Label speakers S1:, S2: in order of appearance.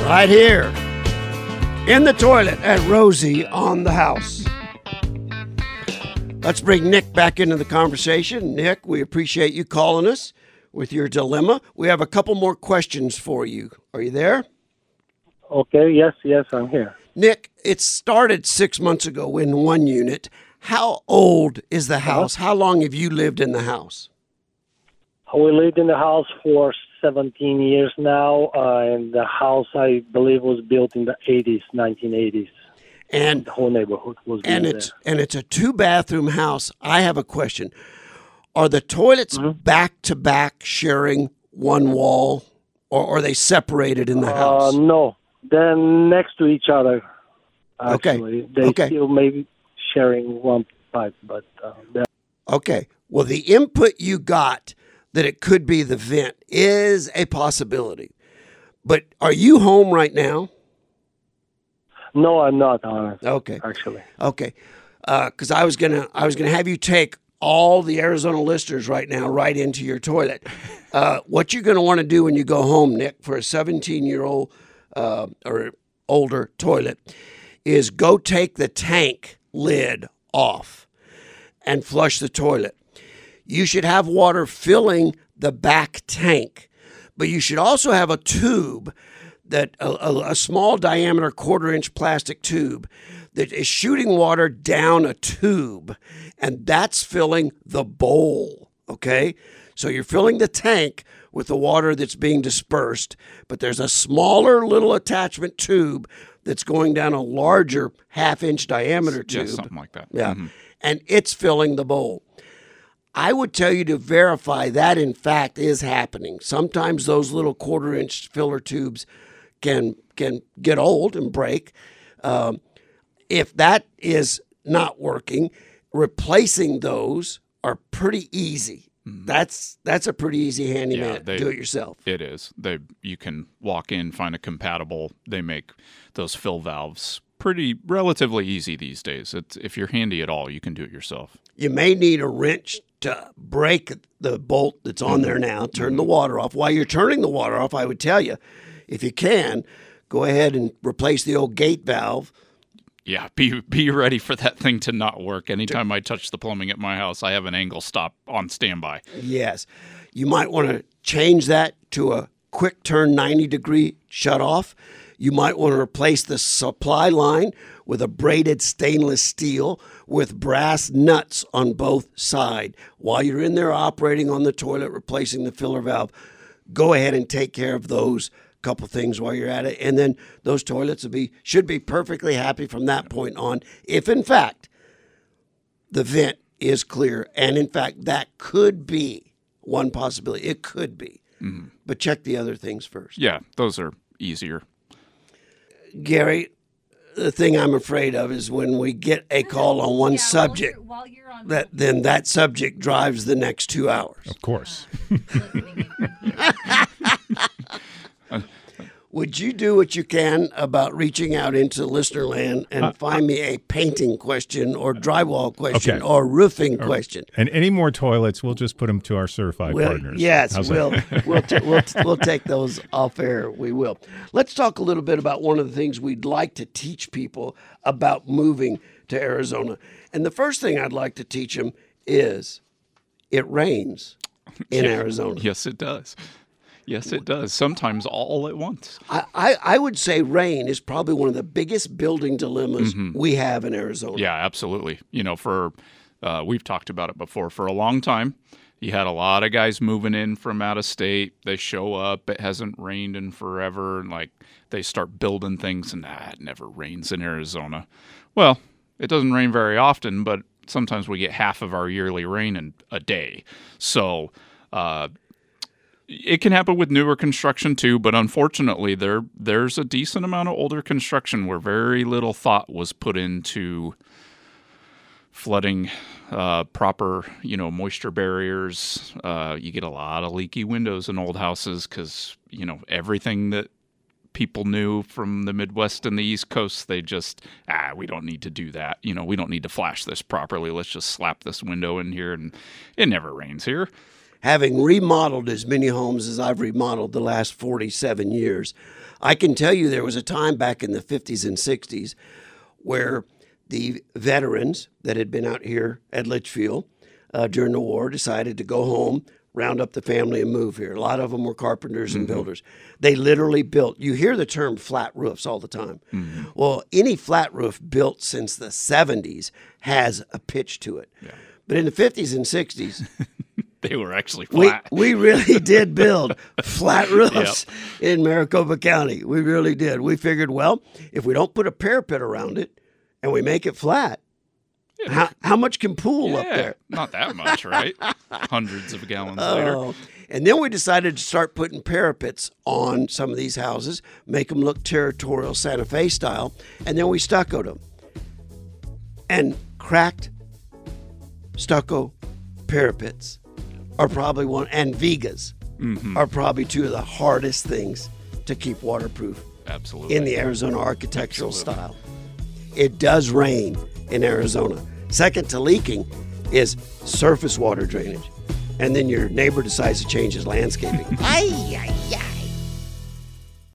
S1: right here in the toilet at Rosie on the House. Let's bring Nick back into the conversation. Nick, we appreciate you calling us with your dilemma. We have a couple more questions for you. Are you there?
S2: Okay, yes, I'm here.
S1: Nick, it started 6 months ago in one unit. How old is the house? How long have you lived in the house?
S2: We lived in the house for 17 years now, and the house, I believe, was built in the 1980s.
S1: And
S2: the whole neighborhood was built there.
S1: And it's a 2-bathroom house. I have a question. Are the toilets back to back sharing one wall, or are they separated in the house?
S2: No, they're next to each other. Actually, they still may be sharing one pipe, but
S1: okay. Well, the input you got that it could be the vent is a possibility. But are you home right now?
S2: No, I'm not.
S1: Okay.
S2: Actually.
S1: Okay. Because I was gonna have you take all the Arizona listeners right now right into your toilet. What you're gonna want to do when you go home, Nick, for a 17-year-old or older toilet, is go take the tank lid off and flush the toilet. You should have water filling the back tank, but you should also have a tube, that a small diameter 1/4-inch plastic tube that is shooting water down a tube, and that's filling the bowl, okay? So you're filling the tank with the water that's being dispersed, but there's a smaller little attachment tube that's going down a larger 1/2-inch diameter tube.
S3: Yeah, something like that.
S1: Yeah, and it's filling the bowl. I would tell you to verify that, in fact, is happening. Sometimes those little 1/4-inch filler tubes can get old and break. If that is not working, replacing those are pretty easy. That's a pretty easy handyman. Do it yourself.
S3: It is. You can walk in, find a compatible. They make those fill valves relatively easy these days. If you're handy at all, you can do it yourself.
S1: You may need a wrench to break the bolt that's on there now. Turn the water off. While you're turning the water off, I would tell you, if you can, go ahead and replace the old gate valve.
S3: Yeah, be ready for that thing to not work. Anytime I touch the plumbing at my house, I have an angle stop on standby.
S1: Yes. You might want to change that to a quick turn 90-degree shutoff. You might want to replace the supply line with a braided stainless steel with brass nuts on both sides. While you're in there operating on the toilet, replacing the filler valve, go ahead and take care of those couple things while you're at it, and then those toilets should be perfectly happy from that point on, if in fact the vent is clear. And in fact, that could be one possibility. It could be. But check the other things first.
S3: Yeah, those are easier.
S1: Gary, the thing I'm afraid of is when we get a call on one subject,
S4: while you're on
S1: then that subject drives the next 2 hours.
S5: Of course.
S1: Would you do what you can about reaching out into listener land and find me a painting question or drywall question or roofing question?
S5: And any more toilets, we'll just put them to our certified partners.
S1: Yes,
S5: How's
S1: we'll take those off air. We will. Let's talk a little bit about one of the things we'd like to teach people about moving to Arizona. And the first thing I'd like to teach them is it rains in Arizona.
S3: Yes, it does. Yes, it does. Sometimes all at once.
S1: I would say rain is probably one of the biggest building dilemmas we have in Arizona.
S3: Yeah, absolutely. We've talked about it before. For a long time, you had a lot of guys moving in from out of state. They show up. It hasn't rained in forever. And they start building things, and it never rains in Arizona. Well, it doesn't rain very often, but sometimes we get half of our yearly rain in a day. So it can happen with newer construction too, but unfortunately there's a decent amount of older construction where very little thought was put into flooding, proper, moisture barriers. You get a lot of leaky windows in old houses because, everything that people knew from the Midwest and the East Coast, they just, we don't need to do that. We don't need to flash this properly. Let's just slap this window in here, and it never rains here.
S1: having remodeled as many homes as I've remodeled the last 47 years, I can tell you there was a time back in the 50s and 60s where the veterans that had been out here at Litchfield during the war decided to go home, round up the family, and move here. A lot of them were carpenters and builders. They literally built. You hear the term flat roofs all the time. Well, any flat roof built since the 70s has a pitch to it. Yeah. But in the 50s and 60s,
S3: they were actually flat.
S1: We really did build flat roofs in Maricopa County. We really did. We figured, well, if we don't put a parapet around it and we make it flat, how much can pool up there?
S3: Not that much, right? Hundreds of gallons later.
S1: And then we decided to start putting parapets on some of these houses, make them look territorial Santa Fe style, and then we stuccoed them. And cracked stucco parapets are probably and vigas are probably two of the hardest things to keep waterproof.
S3: Absolutely.
S1: In the Arizona architectural style. It does rain in Arizona. Second to leaking is surface water drainage. And then your neighbor decides to change his landscaping. Ay, ay, ay.